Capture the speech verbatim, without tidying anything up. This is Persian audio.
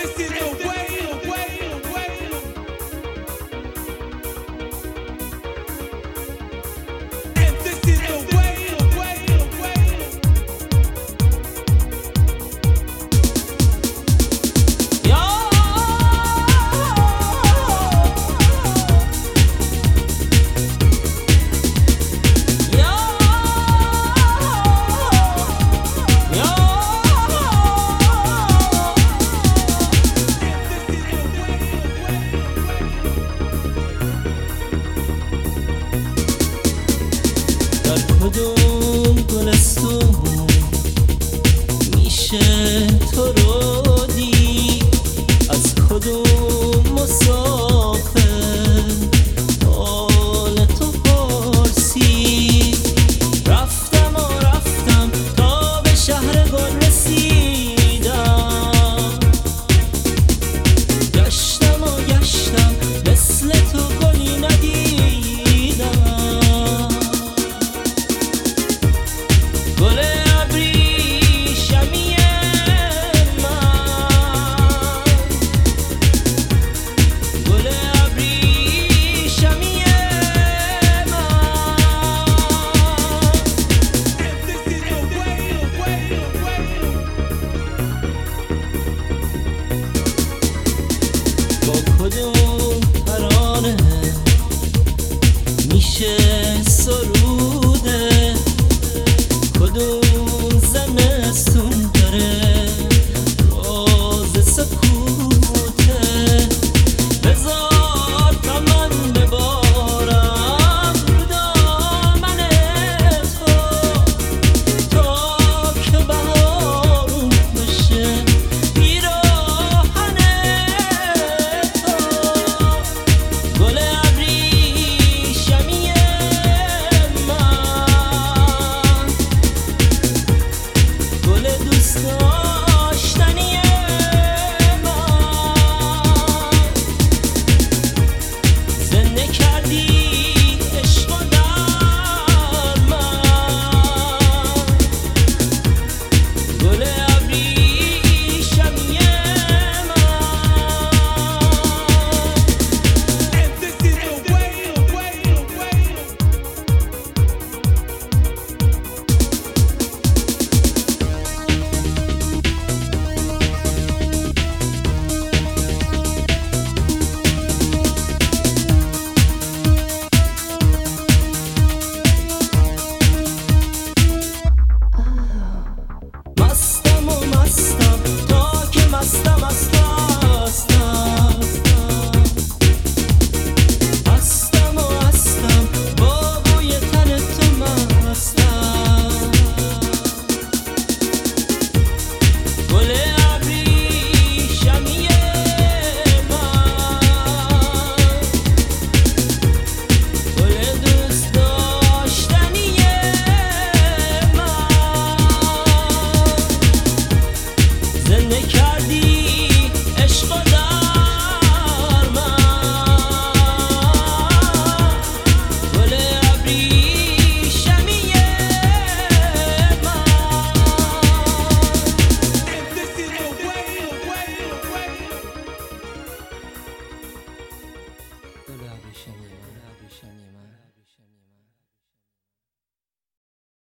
کدوم گلستون میشه تو رو دید، از کدوم مسافر حال تو پرسید. رفتم و رفتم تا به شهر گل رسیدم، گشتم و گشتم مثل تو گلی ندیدم. گل ابریشمی من، گل ابریشمی من، با کدوم ترانه میشه سروده، کدوم زمستون داره راز سکوته. بذار تا من ببارم رو دامن تو، تا که بهارون بشه پیراهن تو. گل ابریشمی من، گل دوست داشتنی من، زنده کردی عشق و در من. گل ابریشمی مستم و مستم تا که مستم است هستم، هستم و هستم با بوی تن تو مستم. گل ابریشمی من، گل دوست داشتنی من، زنده کردی عشق و در من. گل ابریشمی